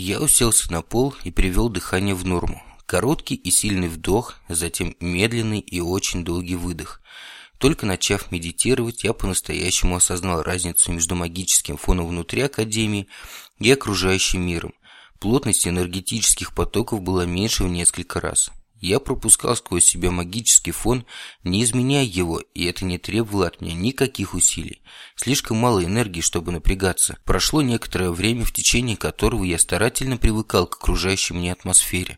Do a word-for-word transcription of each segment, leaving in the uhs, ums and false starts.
Я уселся на пол и привел дыхание в норму. Короткий и сильный вдох, затем медленный и очень долгий выдох. Только начав медитировать, я по-настоящему осознал разницу между магическим фоном внутри Академии и окружающим миром. Плотность энергетических потоков была меньше в несколько раз. Я пропускал сквозь себя магический фон, не изменяя его, и это не требовало от меня никаких усилий. Слишком мало энергии, чтобы напрягаться. Прошло некоторое время, в течение которого я старательно привыкал к окружающей мне атмосфере.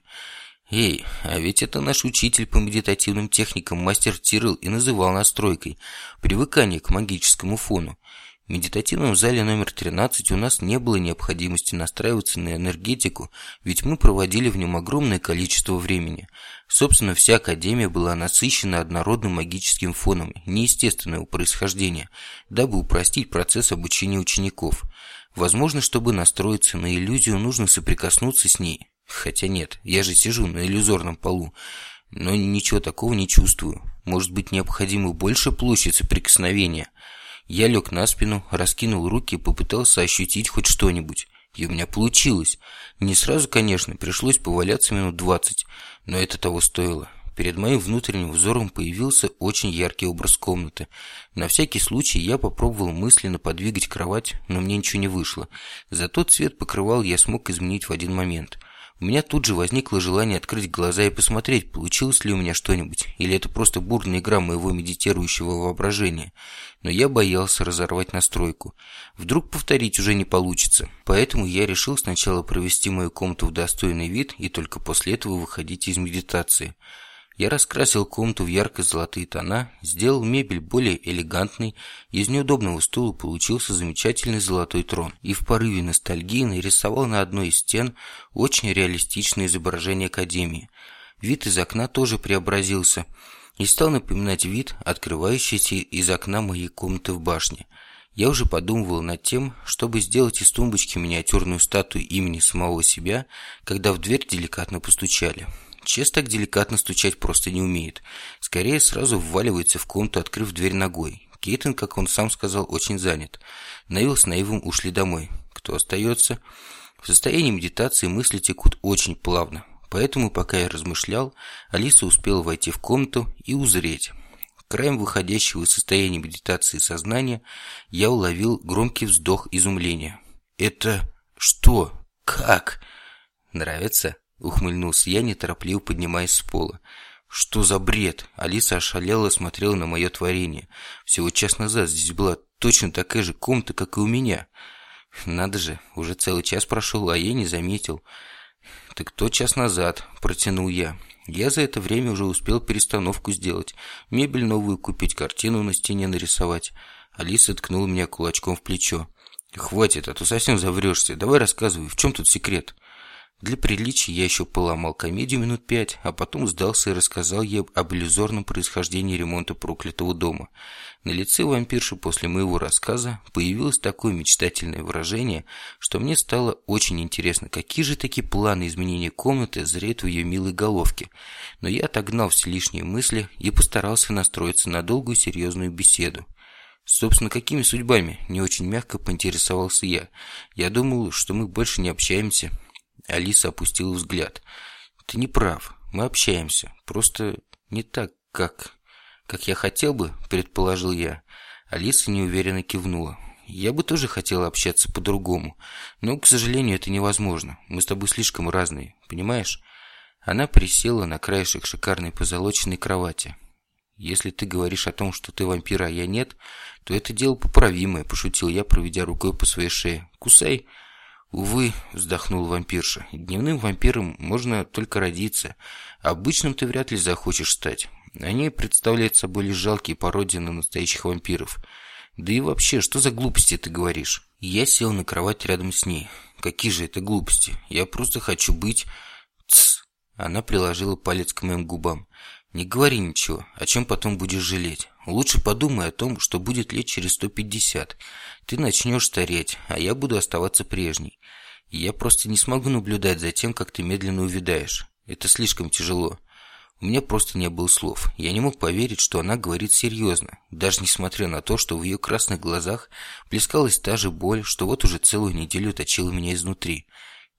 Эй, а ведь это наш учитель по медитативным техникам, мастер Тирл, и называл настройкой привыкание к магическому фону. В медитативном зале номер тринадцать у нас не было необходимости настраиваться на энергетику, ведь мы проводили в нем огромное количество времени. Собственно, вся Академия была насыщена однородным магическим фоном неестественного происхождения, дабы упростить процесс обучения учеников. Возможно, чтобы настроиться на иллюзию, нужно соприкоснуться с ней. Хотя нет, я же сижу на иллюзорном полу, но ничего такого не чувствую. Может быть, необходима больше площадь соприкосновения? Я лег на спину, раскинул руки и попытался ощутить хоть что-нибудь. И у меня получилось. Не сразу, конечно, пришлось поваляться минут двадцать, но это того стоило. Перед моим внутренним взором появился очень яркий образ комнаты. На всякий случай я попробовал мысленно подвигать кровать, но мне ничего не вышло. Зато цвет покрывал я смог изменить в один момент. У меня тут же возникло желание открыть глаза и посмотреть, получилось ли у меня что-нибудь, или это просто бурная игра моего медитирующего воображения. Но я боялся разорвать настройку. Вдруг повторить уже не получится. Поэтому я решил сначала провести мою комнату в достойный вид и только после этого выходить из медитации. Я раскрасил комнату в ярко-золотые тона, сделал мебель более элегантной, из неудобного стула получился замечательный золотой трон, и в порыве ностальгии нарисовал на одной из стен очень реалистичное изображение Академии. Вид из окна тоже преобразился и стал напоминать вид, открывающийся из окна моей комнаты в башне. Я уже подумывал над тем, чтобы сделать из тумбочки миниатюрную статую имени самого себя, когда в дверь деликатно постучали. Чес так деликатно стучать просто не умеет. Скорее сразу вваливается в комнату, открыв дверь ногой. Кейтон, как он сам сказал, очень занят. Наил с Наивом ушли домой. Кто остается? В состоянии медитации мысли текут очень плавно. Поэтому, пока я размышлял, Алиса успела войти в комнату и узреть. Краем выходящего из состояния медитации сознания я уловил громкий вздох изумления. «Это что? Как? Нравится?» Ухмыльнулся я, неторопливо поднимаясь с пола. «Что за бред?» Алиса ошалела смотрела на мое творение. Всего час назад здесь была точно такая же комната, как и у меня. Надо же, уже целый час прошел, а я не заметил. «Так то час назад», – протянул я. Я за это время уже успел перестановку сделать, мебель новую купить, картину на стене нарисовать. Алиса ткнула меня кулачком в плечо. «Хватит, а то совсем заврешься. Давай рассказывай, в чем тут секрет?» Для приличия я еще поломал комедию минут пять, а потом сдался и рассказал ей об иллюзорном происхождении ремонта проклятого дома. На лице вампирши после моего рассказа появилось такое мечтательное выражение, что мне стало очень интересно, какие же такие планы изменения комнаты зреют в ее милой головке. Но я отогнал все лишние мысли и постарался настроиться на долгую серьезную беседу. «Собственно, какими судьбами?» – не очень мягко поинтересовался я. «Я думал, что мы больше не общаемся». Алиса опустила взгляд. «Ты не прав. Мы общаемся. Просто не так, как... как я хотел бы», — предположил я. Алиса неуверенно кивнула. «Я бы тоже хотела общаться по-другому. Но, к сожалению, это невозможно. Мы с тобой слишком разные. Понимаешь?» Она присела на краешек шикарной позолоченной кровати. «Если ты говоришь о том, что ты вампир, а я нет, то это дело поправимое», — пошутил я, проведя рукой по своей шее. «Кусай». «Увы», — вздохнул вампирша, — «дневным вампиром можно только родиться. Обычным ты вряд ли захочешь стать. Они представляют собой лишь жалкие пародии на настоящих вампиров. Да и вообще, что за глупости ты говоришь?» Я сел на кровать рядом с ней. «Какие же это глупости? Я просто хочу быть...» «Тсс!» Она приложила палец к моим губам. «Не говори ничего, о чем потом будешь жалеть. Лучше подумай о том, что будет лет через сто пятьдесят. Ты начнешь стареть, а я буду оставаться прежней. И я просто не смогу наблюдать за тем, как ты медленно увядаешь. Это слишком тяжело». У меня просто не было слов. Я не мог поверить, что она говорит серьезно, даже несмотря на то, что в ее красных глазах плескалась та же боль, что вот уже целую неделю точила меня изнутри.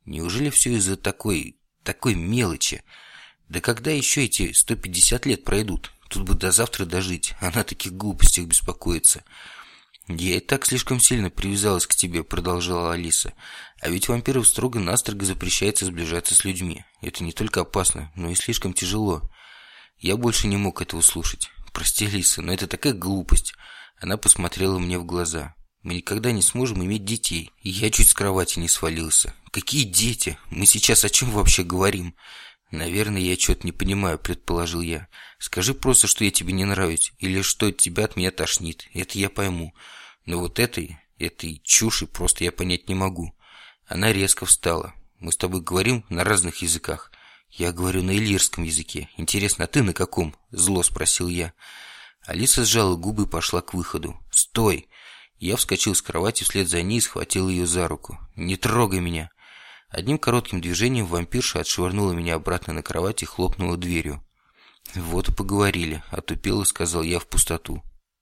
Неужели все из-за такой... такой мелочи? Да когда еще эти сто пятьдесят лет пройдут? Тут бы до завтра дожить. Она о таких глупостях беспокоится. «Я и так слишком сильно привязалась к тебе», — продолжала Алиса. «А ведь вампиров строго-настрого запрещается сближаться с людьми. Это не только опасно, но и слишком тяжело». Я больше не мог этого слушать. «Прости, Алиса, но это такая глупость». Она посмотрела мне в глаза. «Мы никогда не сможем иметь детей». И я чуть с кровати не свалился. «Какие дети? Мы сейчас о чем вообще говорим?» «Наверное, я что-то не понимаю», — предположил я. «Скажи просто, что я тебе не нравлюсь, или что тебя от меня тошнит. Это я пойму. Но вот этой, этой чуши просто я понять не могу». Она резко встала. «Мы с тобой говорим на разных языках». «Я говорю на иллирском языке. Интересно, а ты на каком?» — зло спросил я. Алиса сжала губы и пошла к выходу. «Стой!» Я вскочил с кровати вслед за ней и схватил ее за руку. «Не трогай меня!» Одним коротким движением вампирша отшвырнула меня обратно на кровать и хлопнула дверью. «Вот и поговорили», — отупело сказал я в пустоту.